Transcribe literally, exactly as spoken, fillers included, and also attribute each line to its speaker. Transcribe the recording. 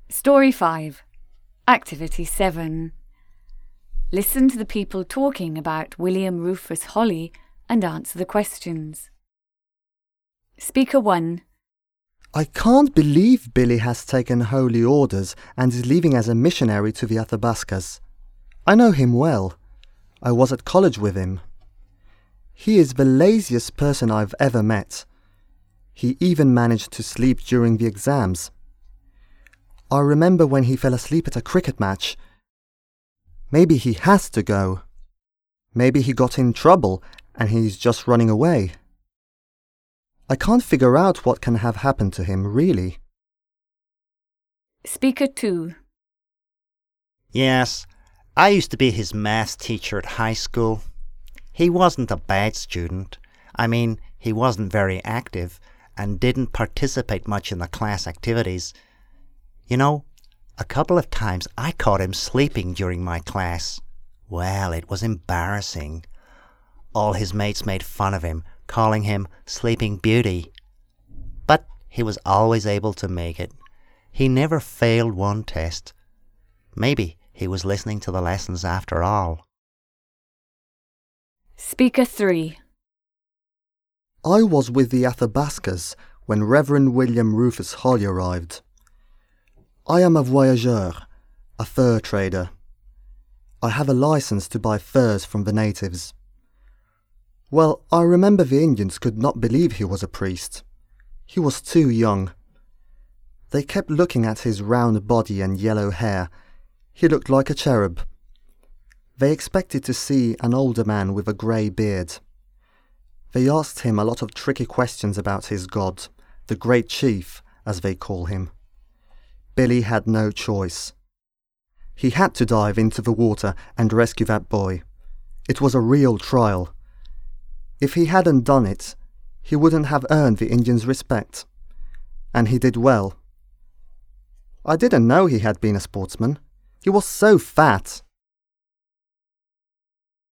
Speaker 1: Story five. Activity seven. Listen to the people talking about William Rufus Holly and answer the questions. Speaker one.
Speaker 2: I can't believe Billy has taken holy orders and is leaving as a missionary to the Athabascas. I know him well. I was at college with him. He is the laziest person I've ever met. He even managed to sleep during the exams. I remember when he fell asleep at a cricket match. Maybe he has to go. Maybe he got in trouble and he's just running away. I can't figure out what can have happened to him, really.
Speaker 1: Speaker two.
Speaker 3: Yes, I used to be his maths teacher at high school. He wasn't a bad student. I mean, he wasn't very active and didn't participate much in the class activities. You know, a couple of times I caught him sleeping during my class. Well, it was embarrassing. All his mates made fun of him, calling him Sleeping Beauty. But he was always able to make it. He never failed one test. Maybe he was listening to the lessons after all.
Speaker 1: Speaker three.
Speaker 2: I was with the Athabascas when Reverend William Rufus Holly arrived. I am a voyageur, a fur trader. I have a license to buy furs from the natives. Well, I remember the Indians could not believe he was a priest. He was too young. They kept looking at his round body and yellow hair. He looked like a cherub. They expected to see an older man with a grey beard. They asked him a lot of tricky questions about his god, the Great Chief, as they call him. Billy had no choice. He had to dive into the water and rescue that boy. It was a real trial. If he hadn't done it, he wouldn't have earned the Indians' respect. And he did well. I didn't know he had been a sportsman. He was so fat.